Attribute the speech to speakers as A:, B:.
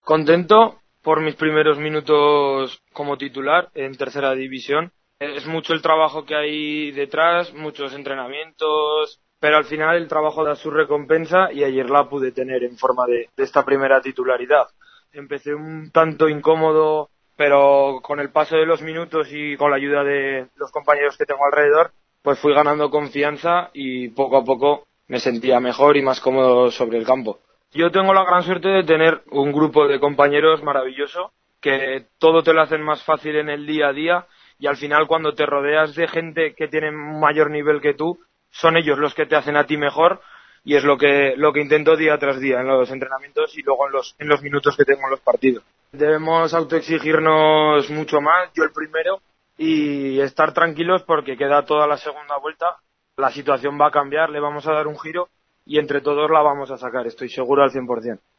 A: Contento por mis primeros minutos como titular en tercera división. Es mucho el trabajo que hay detrás, muchos entrenamientos, pero al final el trabajo da su recompensa y ayer la pude tener en forma de esta primera titularidad. Empecé un tanto incómodo, pero con el paso de los minutos y con la ayuda de los compañeros que tengo alrededor, pues fui ganando confianza y poco a poco me sentía mejor y más cómodo sobre el campo. Yo tengo la gran suerte de tener un grupo de compañeros maravilloso que todo te lo hacen más fácil en el día a día y al final cuando te rodeas de gente que tiene un mayor nivel que tú, son ellos los que te hacen a ti mejor y es lo que intento día tras día en los entrenamientos y luego en los minutos que tengo en los partidos. Debemos autoexigirnos mucho más, yo el primero, y estar tranquilos porque queda toda la segunda vuelta, la situación va a cambiar, le vamos a dar un giro y entre todos la vamos a sacar, estoy seguro al 100%.